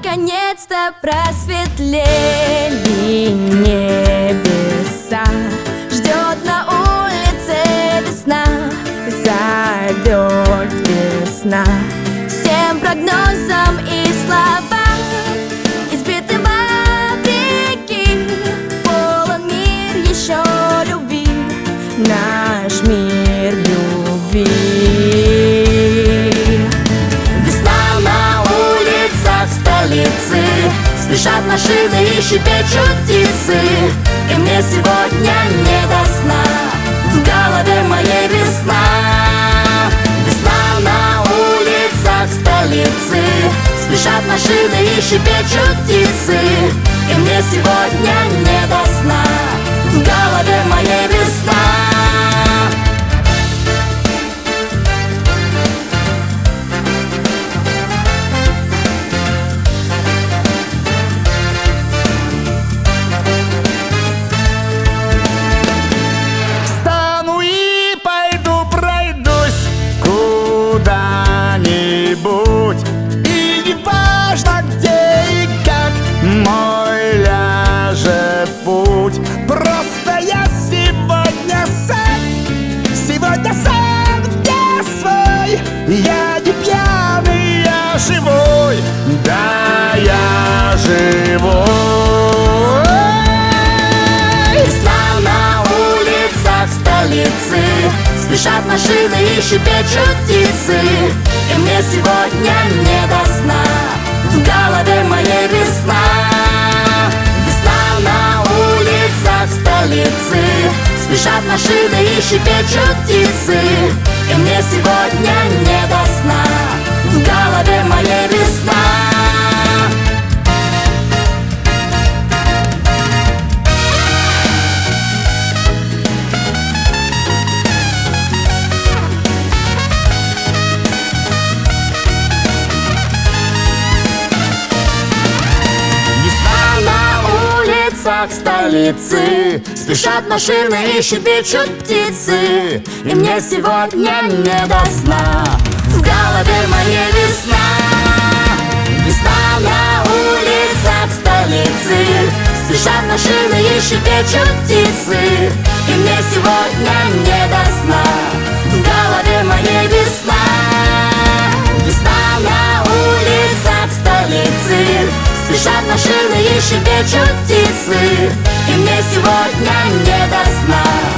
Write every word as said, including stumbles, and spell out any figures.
наконец-то просветлели небеса. Ждет на улице весна, зовет весна. Всем прогнозам и словам избиты вопреки. Полон мир еще любви, наш мир любви. Весна на улицах столицы, спешат машины и щебечут птицы. И мне сегодня не до сна, в голове моей весна. Весна на улицах столицы, спешат машины и щебечут птицы. И мне сегодня не до сна, в голове моей весна. И не важно где и как мой ляжет путь. Просто я сегодня сам, сегодня сам где свой. Я не пьяный, я живой, да, я живой. Весна на улицах столицы, спешат машины и щебечут птицы. И мне сегодня не до сна, в голове моей весна. Весна на улицах столицы, спешат машины и щебечут птицы. И мне сегодня не до сна, в голове моей весна. Столицы, спешат машины и щебечут птицы. И мне сегодня не до сна, в голове моей весна. Весна на улицах столицы, спешат машины и щебечут птицы. И мне сегодня не до сна, в голове моей весна. Весна на улицах столицы, спешат машины и щебечут птицы. И мне сегодня не до сна,